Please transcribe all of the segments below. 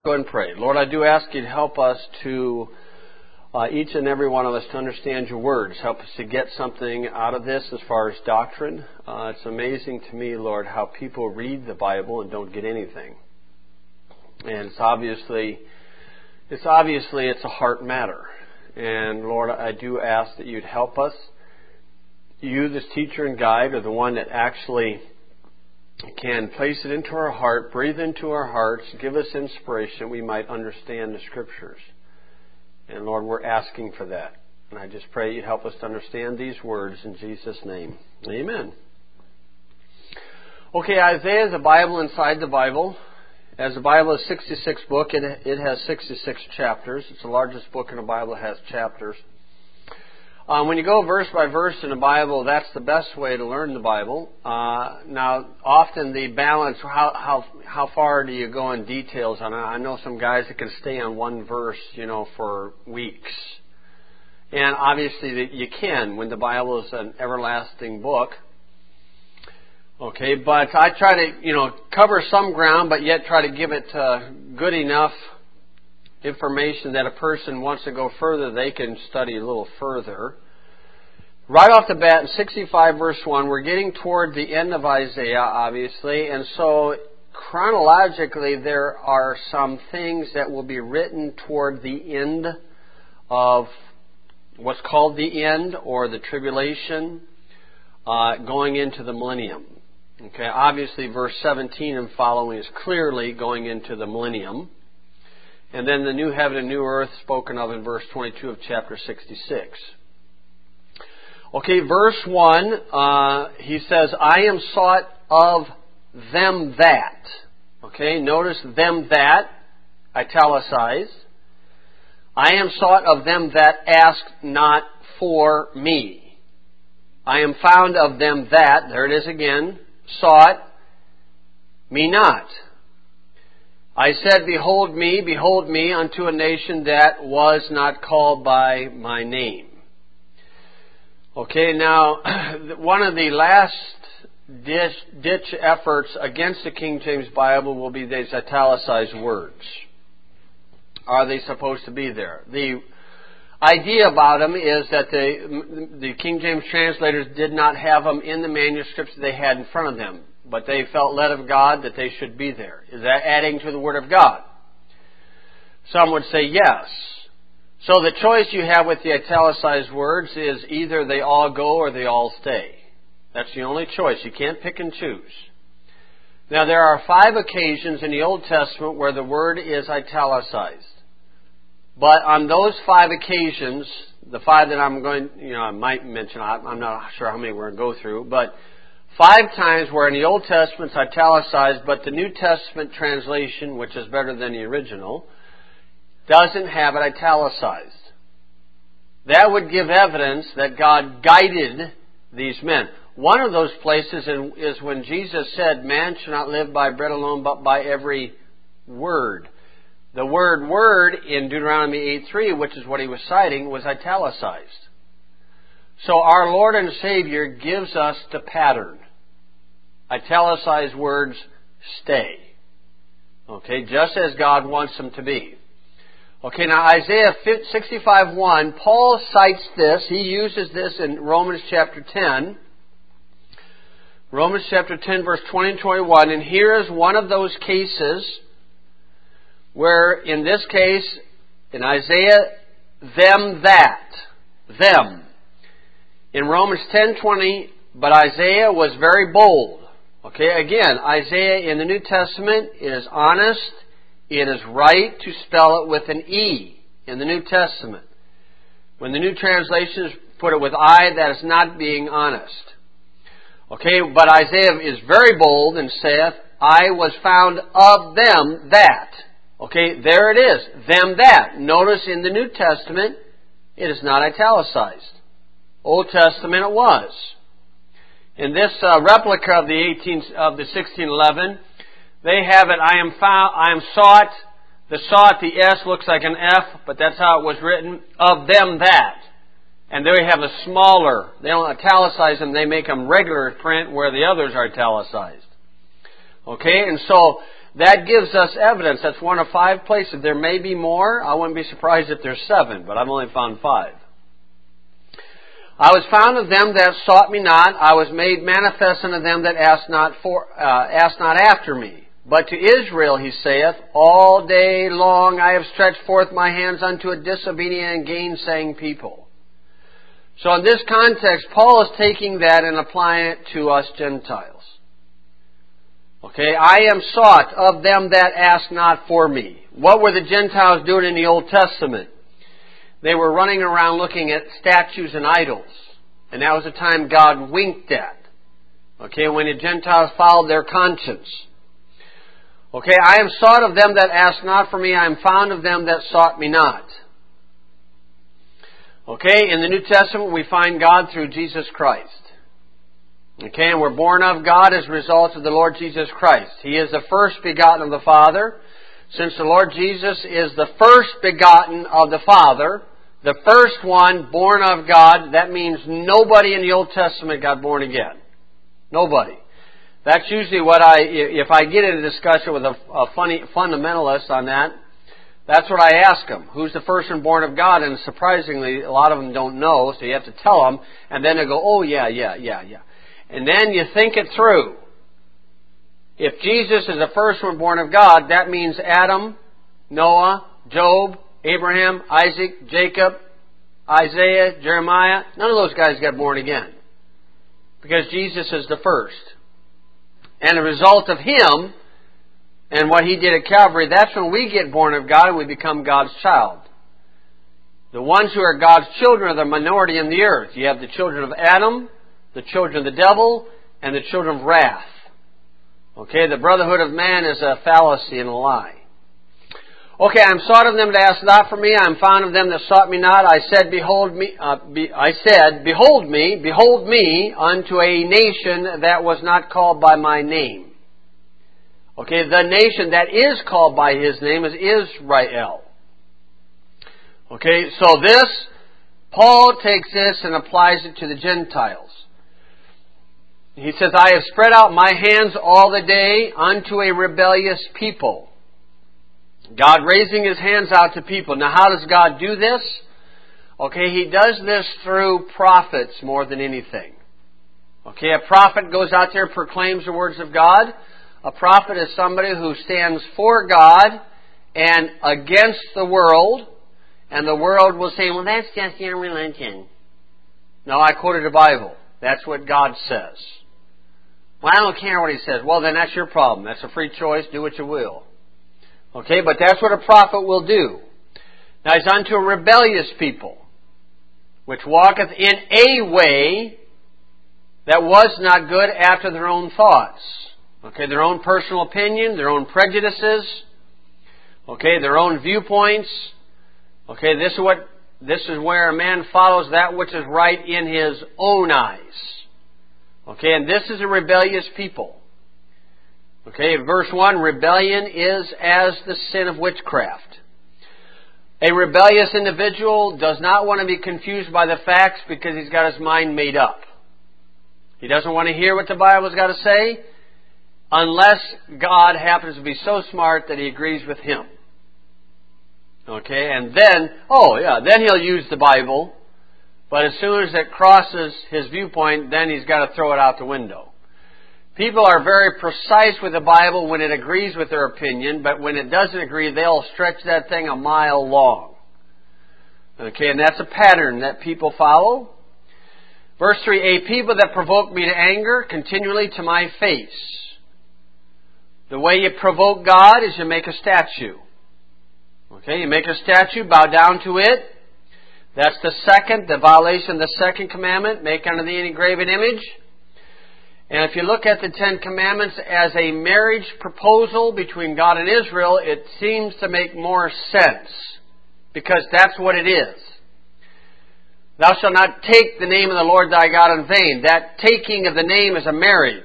Go ahead and pray. Lord, I do ask you to help us to, each and every one of us, to understand your words. Help us to get something out of this as far as doctrine. It's amazing to me, Lord, how people read the Bible and don't get anything. And it's obviously a heart matter. And Lord, I do ask that you'd help us. You, this teacher and guide, are the one that actually can place it into our heart, breathe into our hearts, give us inspiration, we might understand the Scriptures. And Lord, we're asking for that. And I just pray you'd help us to understand these words in Jesus' name. Amen. Okay, Isaiah is a Bible inside the Bible. As the Bible is a 66 book, it has 66 chapters. It's the largest book in the Bible that has chapters. When you go verse by verse in the Bible, that's the best way to learn the Bible. Now, often the balance, how far do you go in details on it? I know some guys that can stay on one verse, for weeks. And obviously you can when the Bible is an everlasting book. Okay, but I try to, cover some ground, but yet try to give it good enough information that a person wants to go further, they can study a little further. Right off the bat, in 65 verse 1, we're getting toward the end of Isaiah, obviously, and so chronologically there are some things that will be written toward the end of what's called the end, or the tribulation, going into the millennium. Okay, obviously verse 17 and following is clearly going into the millennium. And then the new heaven and new earth spoken of in verse 22 of chapter 66. Okay, verse 1, he says, I am sought of them that. Okay, notice them that, italicized. I am sought of them that ask not for me. I am found of them that, there it is again, sought me not. I said, behold me unto a nation that was not called by my name. Okay, now, one of the last ditch efforts against the King James Bible will be these italicized words. Are they supposed to be there? The idea about them is that the King James translators did not have them in the manuscripts that they had in front of them, but they felt led of God that they should be there. Is that adding to the Word of God? Some would say yes. So the choice you have with the italicized words is either they all go or they all stay. That's the only choice. You can't pick and choose. Now there are 5 occasions in the Old Testament where the word is italicized. But on those 5 occasions, the 5 that I'm going, I might mention, I'm not sure how many we're going to go through, but 5 times where in the Old Testament it's italicized, but the New Testament translation, which is better than the original, doesn't have it italicized. That would give evidence that God guided these men. One of those places is when Jesus said, man shall not live by bread alone, but by every word. The word in Deuteronomy 8:3, which is what he was citing, was italicized. So our Lord and Savior gives us the pattern. Italicized words stay. Okay, just as God wants them to be. Okay, now Isaiah 65:1, Paul cites this. He uses this in Romans chapter 10. Romans chapter 10, verse 20 and 21. And here is one of those cases where, in this case, in Isaiah, them. In Romans 10:20, but Isaiah was very bold. Okay, again, Isaiah in the New Testament is honest. It is right to spell it with an E in the New Testament. When the New translations put it with I, that is not being honest. Okay, but Isaiah is very bold and saith, I was found of them that. Okay, there it is, them that. Notice in the New Testament, it is not italicized. Old Testament it was. In this replica of the 1611, they have it, I am sought. The sought, the S looks like an F, but that's how it was written, of them that. And they have a smaller, they don't italicize them, they make them regular print where the others are italicized. Okay, and so that gives us evidence. That's one of 5 places. There may be more. I wouldn't be surprised if there's 7, but I've only found 5. I was found of them that sought me not. I was made manifest unto them that asked not after me. But to Israel, he saith, all day long I have stretched forth my hands unto a disobedient and gainsaying people. So in this context, Paul is taking that and applying it to us Gentiles. Okay, I am sought of them that ask not for me. What were the Gentiles doing in the Old Testament? They were running around looking at statues and idols. And that was the time God winked at. Okay, when the Gentiles followed their conscience. Okay, I am sought of them that ask not for me. I am found of them that sought me not. Okay, in the New Testament we find God through Jesus Christ. Okay, and we're born of God as a result of the Lord Jesus Christ. He is the first begotten of the Father. Since the Lord Jesus is the first begotten of the Father, the first one born of God, that means nobody in the Old Testament got born again. Nobody. That's usually if I get in a discussion with a funny fundamentalist on that, that's what I ask them. Who's the first one born of God? And surprisingly, a lot of them don't know, so you have to tell them, and then they go, oh yeah. And then you think it through. If Jesus is the first one born of God, that means Adam, Noah, Job, Abraham, Isaac, Jacob, Isaiah, Jeremiah. None of those guys got born again. Because Jesus is the first. And the result of Him and what He did at Calvary, that's when we get born of God and we become God's child. The ones who are God's children are the minority in the earth. You have the children of Adam, the children of the devil, and the children of wrath. Okay, the brotherhood of man is a fallacy and a lie. Okay, I am sought of them that ask not for me. I am found of them that sought me not. I said, behold me, behold me unto a nation that was not called by my name. Okay, the nation that is called by His name is Israel. Okay, so Paul takes this and applies it to the Gentiles. He says, I have spread out my hands all the day unto a rebellious people. God raising His hands out to people. Now how does God do this? Okay, He does this through prophets more than anything. Okay, a prophet goes out there and proclaims the words of God. A prophet is somebody who stands for God and against the world. And the world will say, well, that's just your religion. No, I quoted the Bible. That's what God says. Well, I don't care what He says. Well, then that's your problem. That's a free choice. Do what you will. Okay, but that's what a prophet will do. Now, He's unto a rebellious people, which walketh in a way that was not good after their own thoughts. Okay, their own personal opinion, their own prejudices. Okay, their own viewpoints. Okay, this is where a man follows that which is right in his own eyes. Okay, and this is a rebellious people. Okay, verse 1, rebellion is as the sin of witchcraft. A rebellious individual does not want to be confused by the facts because he's got his mind made up. He doesn't want to hear what the Bible's got to say unless God happens to be so smart that He agrees with him. Okay, and then he'll use the Bible, but as soon as it crosses his viewpoint, then he's got to throw it out the window. People are very precise with the Bible when it agrees with their opinion, but when it doesn't agree, they'll stretch that thing a mile long. Okay, and that's a pattern that people follow. Verse 3, a people that provoke me to anger continually to my face. The way you provoke God is you make a statue. Okay, you make a statue, bow down to it. That's the violation of the second commandment, make unto thee any graven image. And if you look at the Ten Commandments as a marriage proposal between God and Israel, it seems to make more sense. Because that's what it is. Thou shalt not take the name of the Lord thy God in vain. That taking of the name is a marriage.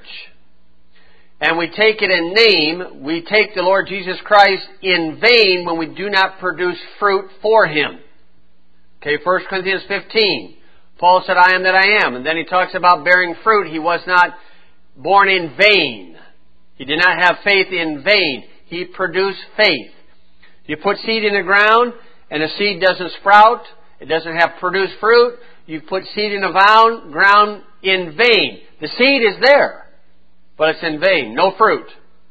And we take it in name, we take the Lord Jesus Christ in vain when we do not produce fruit for Him. Okay, 1 Corinthians 15. Paul said, I am that I am. And then he talks about bearing fruit. He was not born in vain. He did not have faith in vain. He produced faith. You put seed in the ground and the seed doesn't sprout, it doesn't have produced fruit, you put seed in the ground in vain. The seed is there, but it's in vain. No fruit.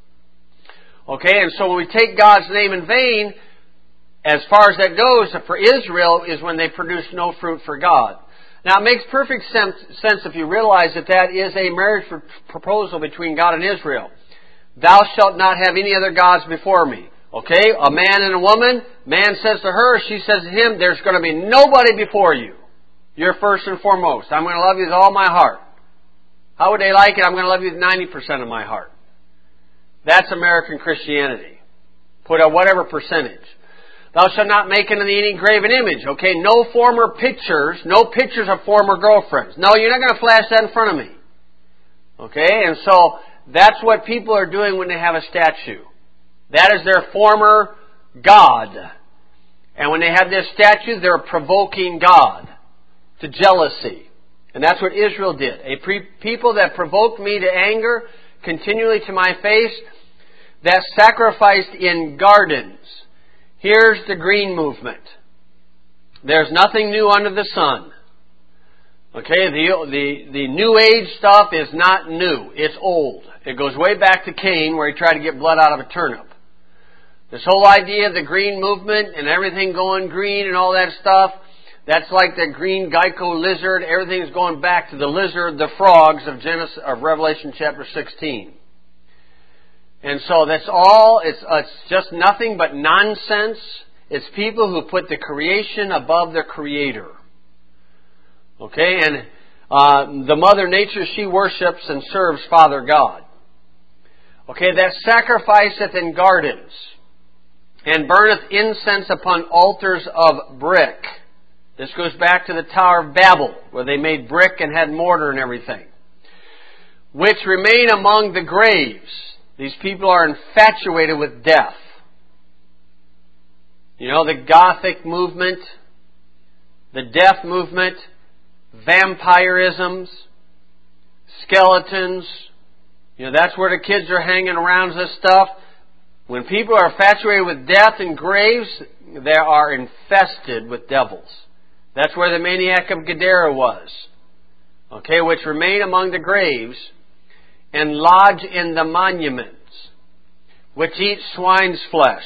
Okay, and so when we take God's name in vain, as far as that goes, for Israel is when they produce no fruit for God. Now, it makes perfect sense if you realize that that is a marriage proposal between God and Israel. Thou shalt not have any other gods before me. Okay? A man and a woman. Man says to her, she says to him, there's going to be nobody before you. You're first and foremost. I'm going to love you with all my heart. How would they like it? I'm going to love you with 90% of my heart. That's American Christianity. Put a whatever percentage. Thou shalt not make unto thee any graven image. Okay, no pictures of former girlfriends. No, you're not going to flash that in front of me. Okay, and so that's what people are doing when they have a statue. That is their former God. And when they have this statue, they're provoking God to jealousy. And that's what Israel did. A people that provoked me to anger continually to my face, that sacrificed in gardens. Here's the green movement. There's nothing new under the sun. Okay, the New Age stuff is not new. It's old. It goes way back to Cain, where he tried to get blood out of a turnip. This whole idea of the green movement and everything going green and all that stuff, that's like the green Geico lizard. Everything's going back to the lizard, the frogs of Revelation chapter 16. And so that's all, it's just nothing but nonsense. It's people who put the creation above their Creator. Okay, and the Mother Nature, she worships and serves Father God. Okay, that sacrificeth in gardens, and burneth incense upon altars of brick. This goes back to the Tower of Babel, where they made brick and had mortar and everything. Which remain among the graves. These people are infatuated with death. You know, the Gothic movement, the death movement, vampirisms, skeletons. You know, that's where the kids are hanging around this stuff. When people are infatuated with death and graves, they are infested with devils. That's where the maniac of Gadara was. Okay, which remain among the graves and lodge in the monuments, which eat swine's flesh.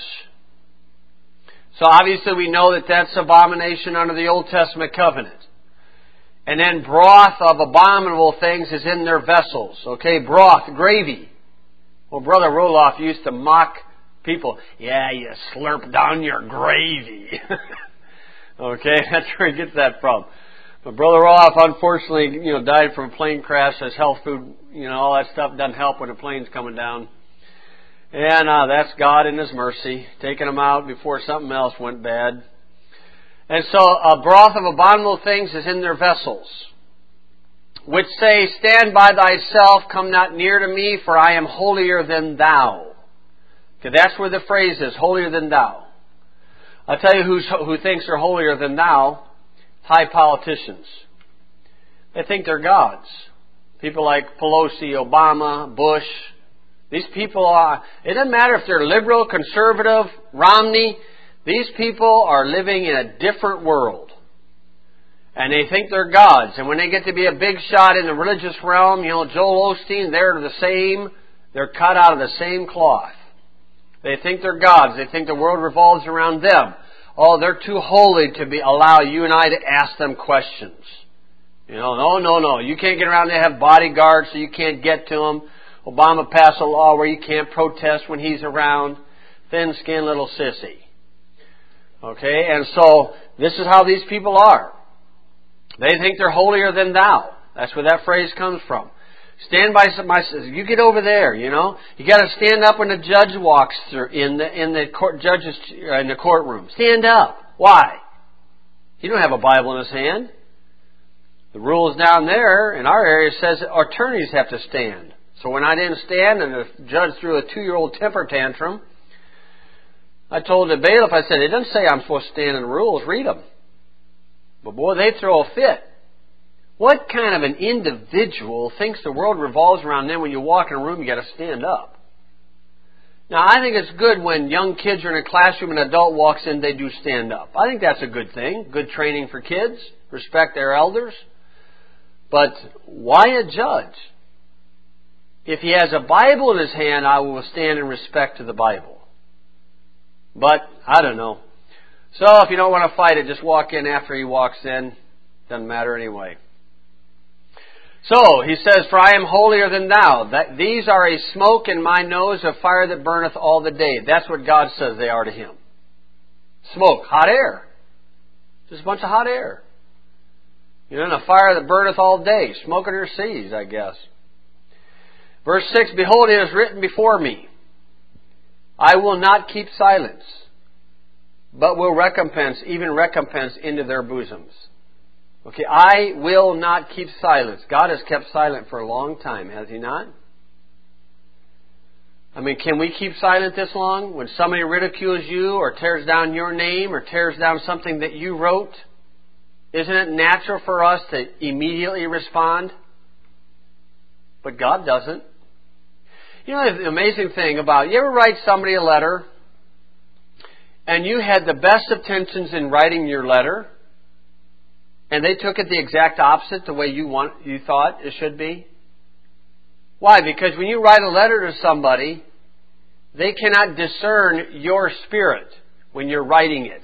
So obviously we know that that's abomination under the Old Testament covenant. And then broth of abominable things is in their vessels. Okay, broth, gravy. Well, Brother Roloff used to mock people. Yeah, you slurp down your gravy. Okay, that's where he gets that from. But Brother Roloff, unfortunately, died from a plane crash. His health food, all that stuff doesn't help when the plane's coming down. And that's God in His mercy, taking him out before something else went bad. And so a broth of abominable things is in their vessels, which say, stand by thyself, come not near to me, for I am holier than thou. Okay, that's where the phrase is, holier than thou. I'll tell you who thinks they're holier than thou. High politicians. They think they're gods. People like Pelosi, Obama, Bush. These people are, it doesn't matter if they're liberal, conservative, Romney. These people are living in a different world. And they think they're gods. And when they get to be a big shot in the religious realm, Joel Osteen, they're the same. They're cut out of the same cloth. They think they're gods. They think the world revolves around them. Oh, they're too holy to allow you and I to ask them questions. No. You can't get around. They have bodyguards, so you can't get to them. Obama passed a law where you can't protest when he's around. Thin-skinned little sissy. Okay, and so this is how these people are. They think they're holier than thou. That's where that phrase comes from. Stand by you get over there, You got to stand up when the judge walks through in the courtroom. Stand up. Why? He don't have a Bible in his hand. The rules down there in our area says attorneys have to stand. So when I didn't stand and the judge threw a 2-year-old temper tantrum, I told the bailiff, I said, it doesn't say I'm supposed to stand in the rules. Read them. But boy, they throw a fit. What kind of an individual thinks the world revolves around them when you walk in a room, you got to stand up? Now, I think it's good when young kids are in a classroom and an adult walks in, they do stand up. I think that's a good thing. Good training for kids. Respect their elders. But why a judge? If he has a Bible in his hand, I will stand in respect to the Bible. But, I don't know. So, if you don't want to fight it, just walk in after he walks in. Doesn't matter anyway. So, he says, "For I am holier than thou. These are a smoke in my nose, a fire that burneth all the day." That's what God says they are to him. Smoke, hot air. Just a bunch of hot air. You know, and a fire that burneth all day. Smoke under your seas, I guess. Verse 6, "Behold, it is written before me. I will not keep silence, but will recompense, even recompense into their bosoms." Okay, I will not keep silence. God has kept silent for a long time, has He not? I mean, can we keep silent this long? When somebody ridicules you or tears down your name or tears down something that you wrote, isn't it natural for us to immediately respond? But God doesn't. You know the amazing thing about, you ever write somebody a letter and you had the best intentions in writing your letter and they took it the exact opposite the way you thought it should be? Why? Because when you write a letter to somebody, they cannot discern your spirit when you're writing it.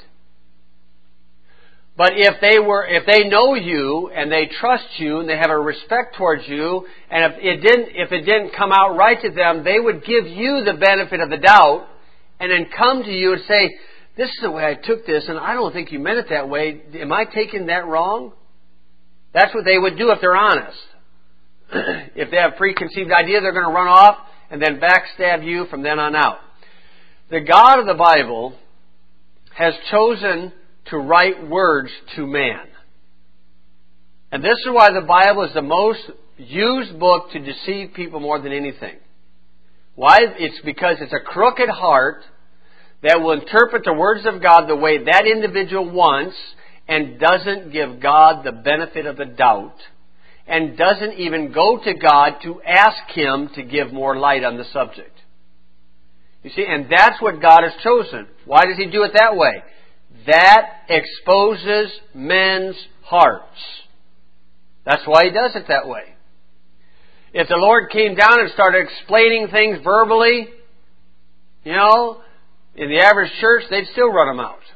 But if they know you and they trust you and they have a respect towards you, and if it didn't come out right to them, they would give you the benefit of the doubt and then come to you and say, "This is the way I took this, and I don't think you meant it that way. Am I taking that wrong?" That's what they would do if they're honest. If they have preconceived idea, they're going to run off and then backstab you from then on out. The God of the Bible has chosen to write words to man. And this is why the Bible is the most used book to deceive people more than anything. Why? It's because it's a crooked heart that will interpret the words of God the way that individual wants and doesn't give God the benefit of the doubt and doesn't even go to God to ask Him to give more light on the subject. You see, and that's what God has chosen. Why does He do it that way? That exposes men's hearts. That's why He does it that way. If the Lord came down and started explaining things verbally, in the average church, they'd still run them out.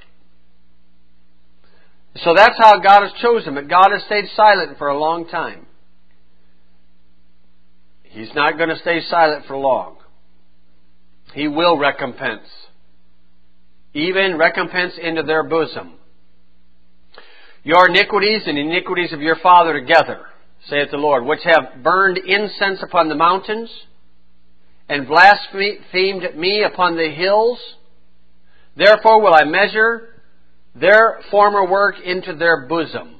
So that's how God has chosen. But God has stayed silent for a long time. He's not going to stay silent for long. He will recompense. Even recompense into their bosom. Your iniquities and iniquities of your father together, saith the Lord, which have burned incense upon the mountains, and blasphemed me upon the hills. Therefore will I measure their former work into their bosom.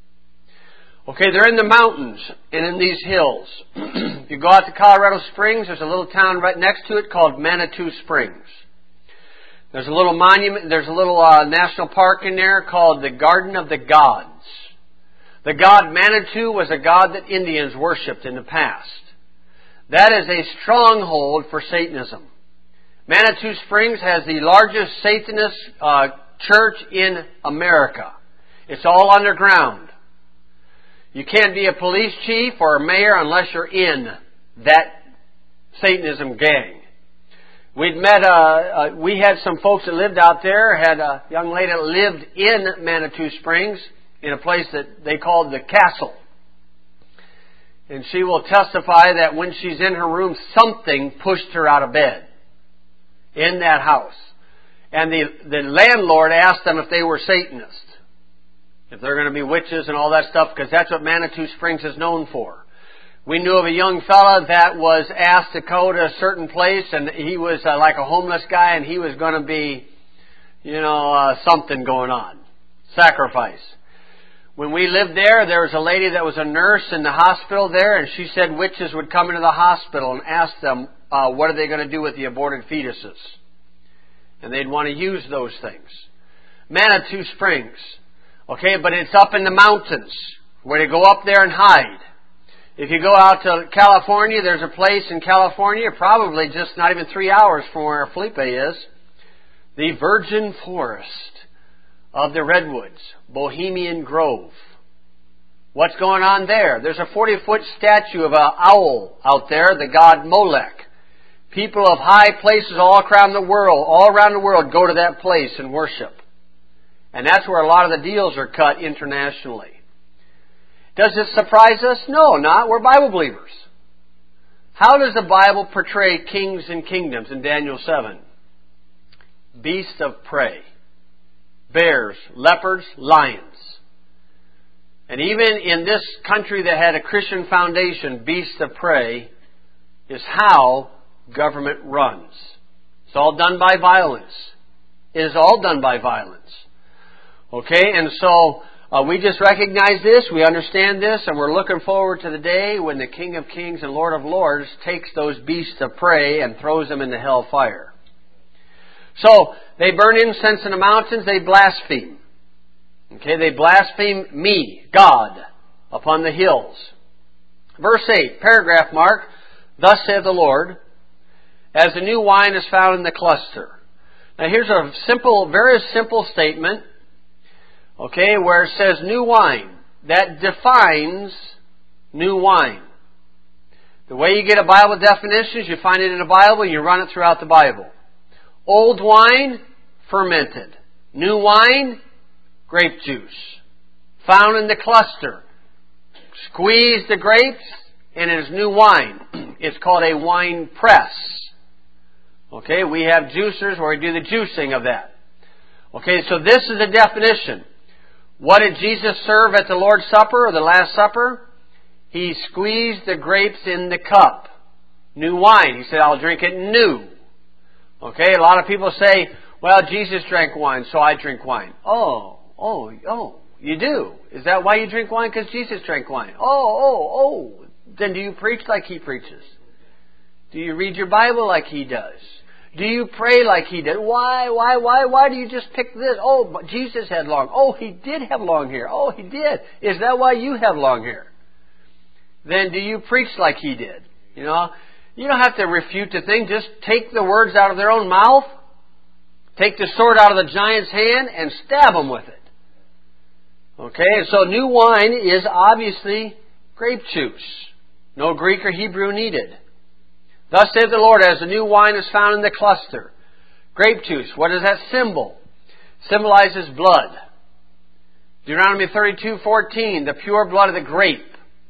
Okay, they're in the mountains and in these hills. If you go out to Colorado Springs, there's a little town right next to it called Manitou Springs. There's a little monument, there's a little national park in there called the Garden of the Gods. The god Manitou was a god that Indians worshipped in the past. That is a stronghold for Satanism. Manitou Springs has the largest Satanist church in America. It's all underground. You can't be a police chief or a mayor unless you're in that Satanism gang. We had some folks that lived out there, had a young lady that lived in Manitou Springs in a place that they called the Castle. And she will testify that when she's in her room, something pushed her out of bed in that house. And the landlord asked them if they were Satanists. If they're going to be witches and all that stuff, because that's what Manitou Springs is known for. We knew of a young fella that was asked to go to a certain place, and he was like a homeless guy, and he was going to be, something going on. Sacrifice. When we lived there, there was a lady that was a nurse in the hospital there, and she said witches would come into the hospital and ask them, what are they going to do with the aborted fetuses? And they'd want to use those things. Manitou Springs. Okay, but it's up in the mountains, where they go up there and hide. If you go out to California, there's a place in California, probably just not even 3 hours from where Felipe is, the Virgin Forest of the Redwoods, Bohemian Grove. What's going on there? There's a 40-foot statue of an owl out there, the god Molech. People of high places all around the world go to that place and worship. And that's where a lot of the deals are cut internationally. Does this surprise us? No, not. We're Bible believers. How does the Bible portray kings and kingdoms in Daniel 7? Beasts of prey. Bears, leopards, lions. And even in this country that had a Christian foundation, beasts of prey is how government runs. It's all done by violence. It is all done by violence. Okay, and so we just recognize this, we understand this, and we're looking forward to the day when the King of Kings and Lord of Lords takes those beasts of prey and throws them into hell fire. So, they burn incense in the mountains, they blaspheme. Okay, they blaspheme me, God, upon the hills. Verse 8, paragraph mark, thus saith the Lord, as the new wine is found in the cluster. Now here's a simple, very simple statement, okay, where it says new wine. That defines new wine. The way you get a Bible definition is you find it in the Bible and you run it throughout the Bible. Old wine, fermented. New wine, grape juice. Found in the cluster. Squeeze the grapes and it is new wine. It's called a wine press. Okay, we have juicers where we do the juicing of that. Okay, so this is the definition. What did Jesus serve at the Lord's Supper or the Last Supper? He squeezed the grapes in the cup. New wine. He said, I'll drink it new. Okay, a lot of people say, well, Jesus drank wine, so I drink wine. Oh, you do? Is that why you drink wine? Because Jesus drank wine. Then do you preach like He preaches? Do you read your Bible like He does? Do you pray like He did? Why do you just pick this? Oh, but Jesus had long. Oh, He did have long hair. Oh, He did. Is that why you have long hair? Then do you preach like He did? You know, you don't have to refute the thing. Just take the words out of their own mouth. Take the sword out of the giant's hand and stab them with it. Okay, so new wine is obviously grape juice. No Greek or Hebrew needed. Thus saith the Lord, as the new wine is found in the cluster. Grape juice, what is that symbol? Symbolizes blood. Deuteronomy 32:14, the pure blood of the grape.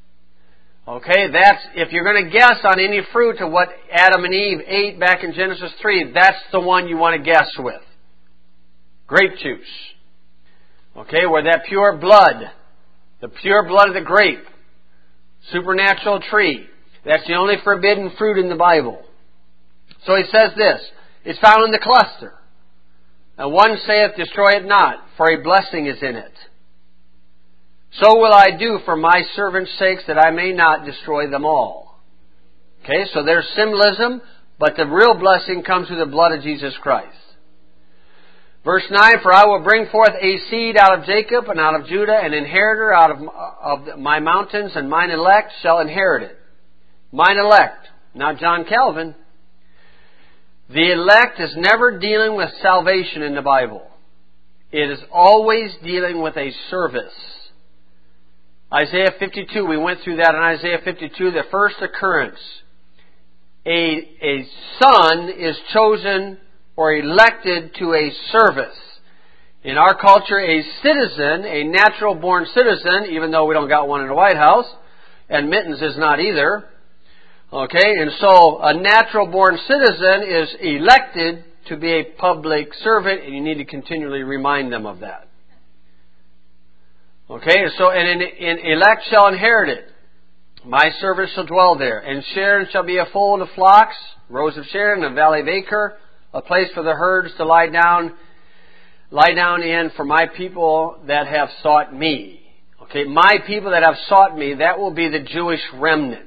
Okay, that's, if you're going to guess on any fruit of what Adam and Eve ate back in Genesis 3, that's the one you want to guess with. Grape juice. Okay, where that pure blood, the pure blood of the grape, supernatural tree, that's the only forbidden fruit in the Bible. So he says this, it's found in the cluster. And one saith, destroy it not, for a blessing is in it. So will I do for my servants' sakes, that I may not destroy them all. Okay, so there's symbolism, but the real blessing comes through the blood of Jesus Christ. Verse 9, for I will bring forth a seed out of Jacob and out of Judah, an inheritor out of my mountains, and mine elect shall inherit it. Mine elect, not John Calvin. The elect is never dealing with salvation in the Bible. It is always dealing with a service. Isaiah 52, we went through that in Isaiah 52, the first occurrence. A son is chosen or elected to a service. In our culture, a citizen, a natural born citizen, even though we don't got one in the White House, and Mittens is not either. Okay, and so a natural born citizen is elected to be a public servant, and you need to continually remind them of that. Okay, so and in elect shall inherit it. My servants shall dwell there, and Sharon shall be a fold of flocks, rows of Sharon, a valley of Acre, a place for the herds to lie down in for my people that have sought me. Okay, my people that have sought me, that will be the Jewish remnant.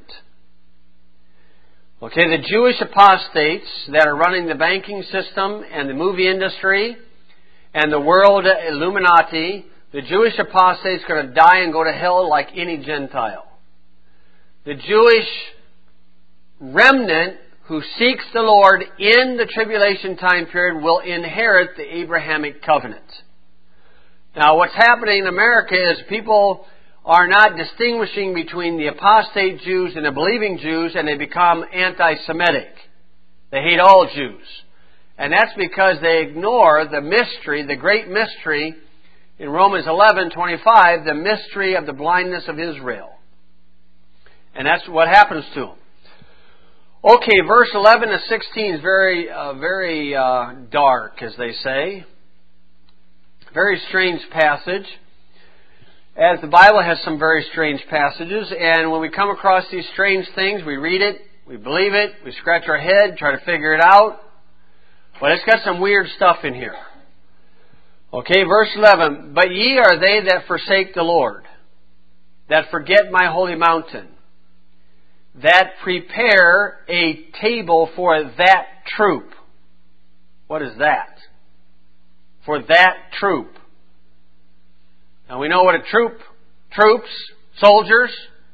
Okay, the Jewish apostates that are running the banking system and the movie industry and the world Illuminati, the Jewish apostate is going to die and go to hell like any Gentile. the Jewish remnant who seeks the Lord in the tribulation time period will inherit the Abrahamic covenant. Now, what's happening in America is people are not distinguishing between the apostate Jews and the believing Jews, and they become anti-Semitic. They hate all Jews. And that's because they ignore the mystery, the great mystery in Romans 11:25, the mystery of the blindness of Israel. And that's what happens to them. Okay, verse 11 to 16 is very dark, as they say. Very strange passage. As the Bible has some very strange passages, and when we come across these strange things, we read it, we believe it, we scratch our head, try to figure it out. But it's got some weird stuff in here. Okay, verse 11. But ye are they that forsake the Lord, that forget my holy mountain, that prepare a table for that troop. What is that? For that troop. Now we know what a troops, soldiers.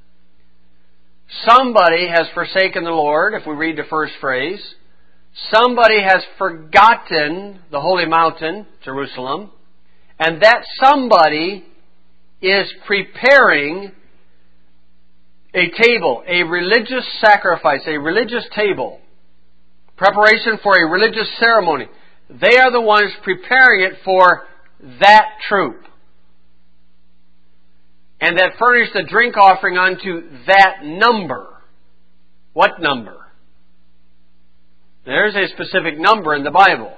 Somebody has forsaken the Lord, if we read the first phrase. Somebody has forgotten the holy mountain, Jerusalem. And that somebody is preparing a table, a religious sacrifice, a religious table. Preparation for a religious ceremony. They are the ones preparing it for that troop. And that furnished a drink offering unto that number. What number? There's a specific number in the Bible.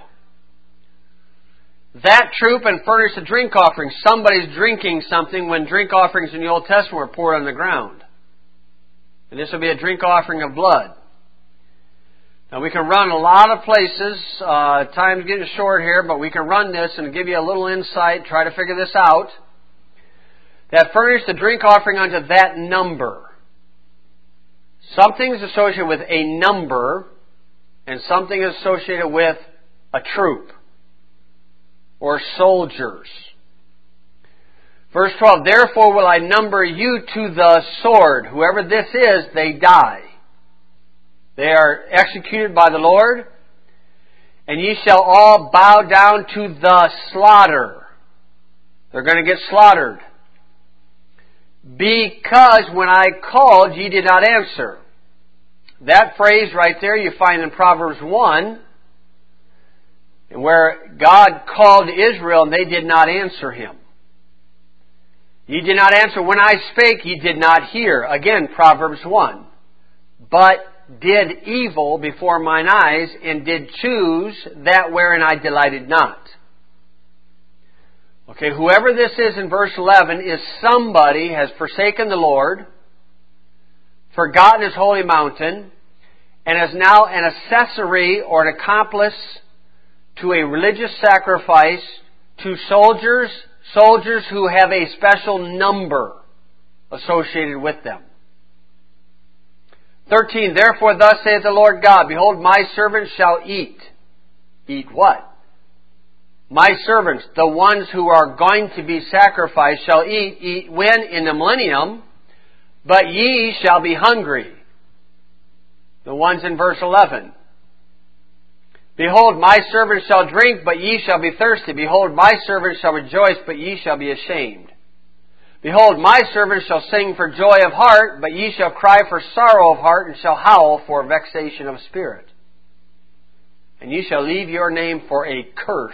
That troop and furnished a drink offering. Somebody's drinking something when drink offerings in the Old Testament were poured on the ground. And this will be a drink offering of blood. Now we can run a lot of places. Time's getting short here, but we can run this and give you a little insight, try to figure this out. That furnished a drink offering unto that number. Something is associated with a number, and something is associated with a troop or soldiers. Verse 12, therefore will I number you to the sword. Whoever this is, they die. They are executed by the Lord, and ye shall all bow down to the slaughter. They're going to get slaughtered. Because when I called, ye did not answer. That phrase right there you find in Proverbs 1, where God called Israel and they did not answer Him. Ye did not answer. When I spake, ye did not hear. Again, Proverbs 1. But did evil before mine eyes, and did choose that wherein I delighted not. Okay, whoever this is in verse 11 is somebody has forsaken the Lord, forgotten His holy mountain, and is now an accessory or an accomplice to a religious sacrifice to soldiers who have a special number associated with them. 13, therefore thus saith the Lord God, behold, my servants shall eat. Eat what? My servants, the ones who are going to be sacrificed, shall eat when? In the millennium. But ye shall be hungry. The ones in verse 11. Behold, my servants shall drink, but ye shall be thirsty. Behold, my servants shall rejoice, but ye shall be ashamed. Behold, my servants shall sing for joy of heart, but ye shall cry for sorrow of heart, and shall howl for vexation of spirit. And ye shall leave your name for a curse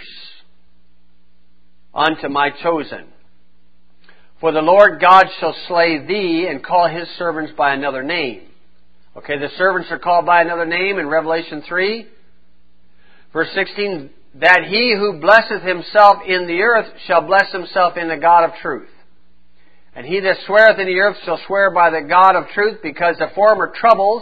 unto my chosen. For the Lord God shall slay thee, and call His servants by another name. Okay, the servants are called by another name in Revelation 3. Verse 16, that he who blesseth himself in the earth shall bless himself in the God of truth. And he that sweareth in the earth shall swear by the God of truth, because the former troubles,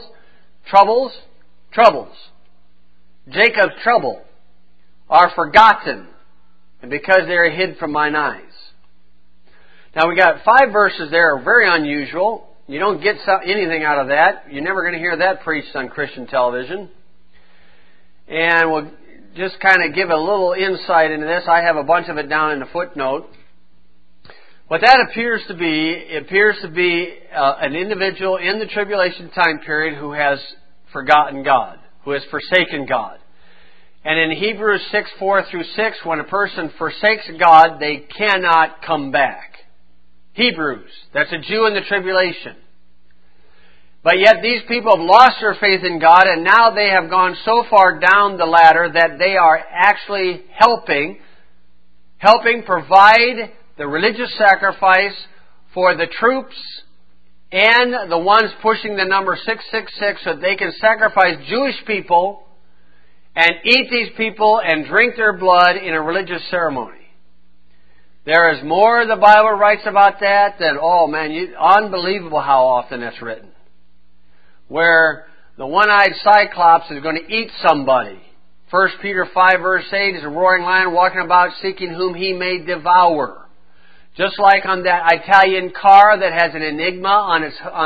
Jacob's trouble, are forgotten, and because they are hid from mine eyes. Now we got 5 verses there, very unusual. You don't get anything out of that. You're never going to hear that preached on Christian television. And we'll just kind of give a little insight into this. I have a bunch of it down in the footnote. What that appears to be an individual in the tribulation time period who has forgotten God, who has forsaken God. And in Hebrews 6:4-6, when a person forsakes God, they cannot come back. Hebrews, that's a Jew in the tribulation. But yet these people have lost their faith in God, and now they have gone so far down the ladder that they are actually helping provide the religious sacrifice for the troops and the ones pushing the number 666 so that they can sacrifice Jewish people and eat these people and drink their blood in a religious ceremony. There is more the Bible writes about that than, unbelievable how often that's written. Where the one-eyed Cyclops is going to eat somebody. 1 Peter 5:8 is a roaring lion walking about seeking whom he may devour. Just like on that Italian car that has an enigma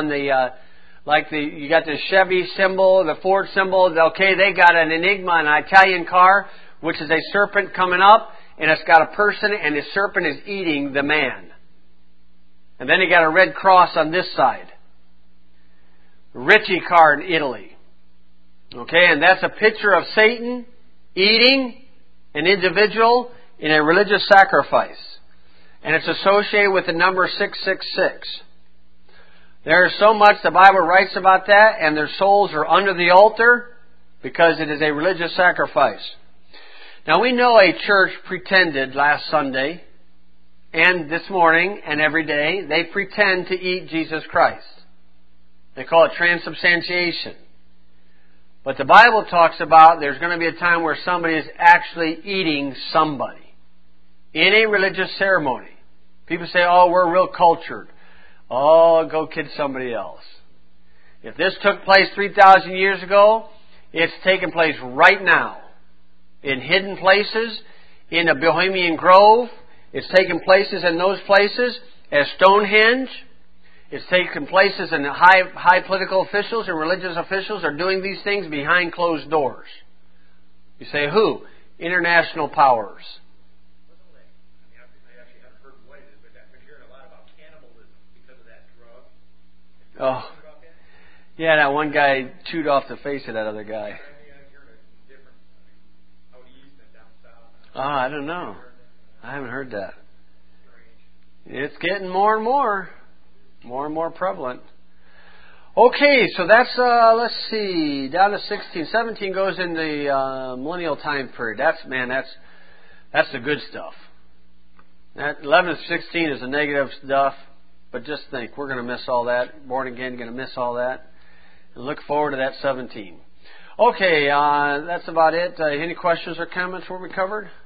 you got the Chevy symbol, the Ford symbol. Okay, they got an enigma on an Italian car, which is a serpent coming up, and it's got a person, and the serpent is eating the man. And then you got a red cross on this side. Ricci car in Italy. Okay, and that's a picture of Satan eating an individual in a religious sacrifice. And it's associated with the number 666. There is so much the Bible writes about that, and their souls are under the altar because it is a religious sacrifice. Now we know a church pretended last Sunday and this morning and every day, they pretend to eat Jesus Christ. They call it transubstantiation. But the Bible talks about there's going to be a time where somebody is actually eating somebody in a religious ceremony. People say, we're real cultured. Go kid somebody else. If this took place 3,000 years ago, it's taking place right now. In hidden places, in a Bohemian Grove. It's taking places in those places as Stonehenge. It's taken places in high political officials and religious officials are doing these things behind closed doors. You say, who? International powers. I actually haven't heard what it is, but I've been hearing a lot about cannibalism because of that drug. Oh. Yeah, that one guy chewed off the face of that other guy. I don't know. I haven't heard that. It's getting more and more prevalent. Okay, so that's, let's see, down to 16. 17 goes in the millennial time period. That's the good stuff. That 11 to 16 is the negative stuff, but just think, we're going to miss all that. Born again, going to miss all that. And look forward to that 17. Okay, that's about it. Any questions or comments where we covered?